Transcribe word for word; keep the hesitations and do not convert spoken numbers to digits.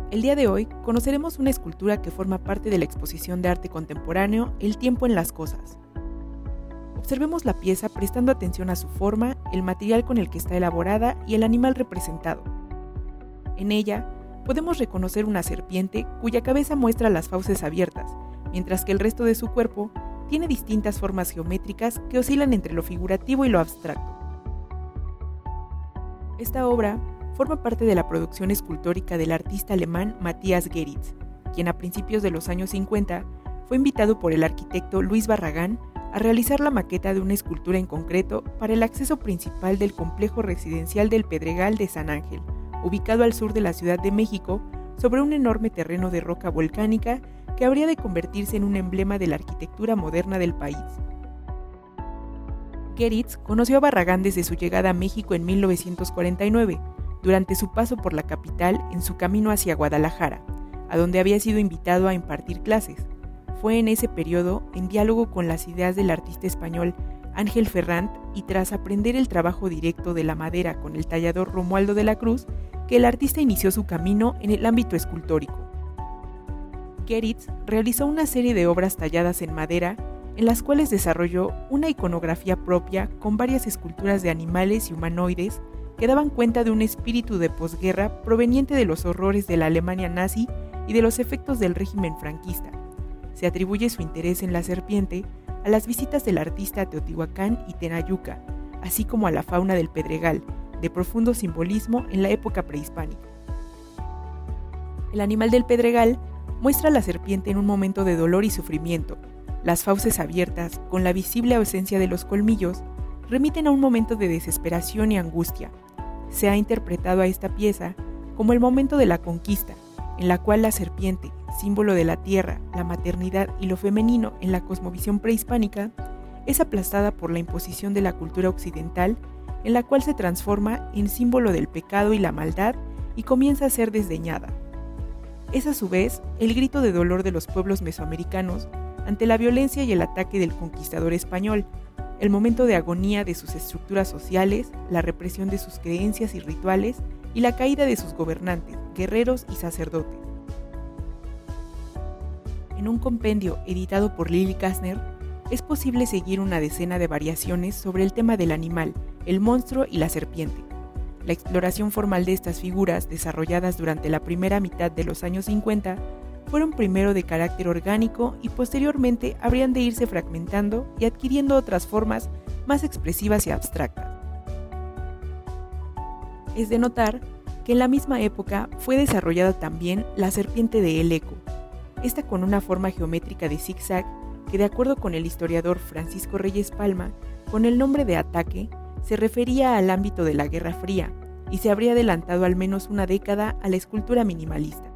El día de hoy conoceremos una escultura que forma parte de la exposición de arte contemporáneo El tiempo en las cosas. Observemos la pieza prestando atención a su forma, el material con el que está elaborada y el animal representado. En ella, podemos reconocer una serpiente cuya cabeza muestra las fauces abiertas, mientras que el resto de su cuerpo tiene distintas formas geométricas que oscilan entre lo figurativo y lo abstracto. Esta obra forma parte de la producción escultórica del artista alemán Matthias Geritz, quien a principios de los años cincuenta fue invitado por el arquitecto Luis Barragán a realizar la maqueta de una escultura en concreto para el acceso principal del complejo residencial del Pedregal de San Ángel, ubicado al sur de la Ciudad de México, sobre un enorme terreno de roca volcánica que habría de convertirse en un emblema de la arquitectura moderna del país. Geritz conoció a Barragán desde su llegada a México en mil novecientos cuarenta y nueve, durante su paso por la capital en su camino hacia Guadalajara, a donde había sido invitado a impartir clases. Fue en ese periodo, en diálogo con las ideas del artista español Ángel Ferrand y tras aprender el trabajo directo de la madera con el tallador Romualdo de la Cruz, que el artista inició su camino en el ámbito escultórico. Geritz realizó una serie de obras talladas en madera, en las cuales desarrolló una iconografía propia con varias esculturas de animales y humanoides que daban cuenta de un espíritu de posguerra proveniente de los horrores de la Alemania nazi y de los efectos del régimen franquista. Se atribuye su interés en la serpiente a las visitas del artista a Teotihuacán y Tenayuca, así como a la fauna del Pedregal, de profundo simbolismo en la época prehispánica. El animal del Pedregal muestra a la serpiente en un momento de dolor y sufrimiento. Las fauces abiertas, con la visible ausencia de los colmillos, remiten a un momento de desesperación y angustia. Se ha interpretado a esta pieza como el momento de la conquista, en la cual la serpiente, símbolo de la tierra, la maternidad y lo femenino en la cosmovisión prehispánica, es aplastada por la imposición de la cultura occidental, en la cual se transforma en símbolo del pecado y la maldad y comienza a ser desdeñada. Es a su vez el grito de dolor de los pueblos mesoamericanos ante la violencia y el ataque del conquistador español, el momento de agonía de sus estructuras sociales, la represión de sus creencias y rituales y la caída de sus gobernantes, guerreros y sacerdotes. En un compendio editado por Lily Kastner, es posible seguir una decena de variaciones sobre el tema del animal, el monstruo y la serpiente. La exploración formal de estas figuras, desarrolladas durante la primera mitad de los años cincuenta, fueron primero de carácter orgánico y posteriormente habrían de irse fragmentando y adquiriendo otras formas más expresivas y abstractas. Es de notar que en la misma época fue desarrollada también la serpiente de El Eco, esta con una forma geométrica de zigzag que, de acuerdo con el historiador Francisco Reyes Palma, con el nombre de ataque, se refería al ámbito de la Guerra Fría y se habría adelantado al menos una década a la escultura minimalista.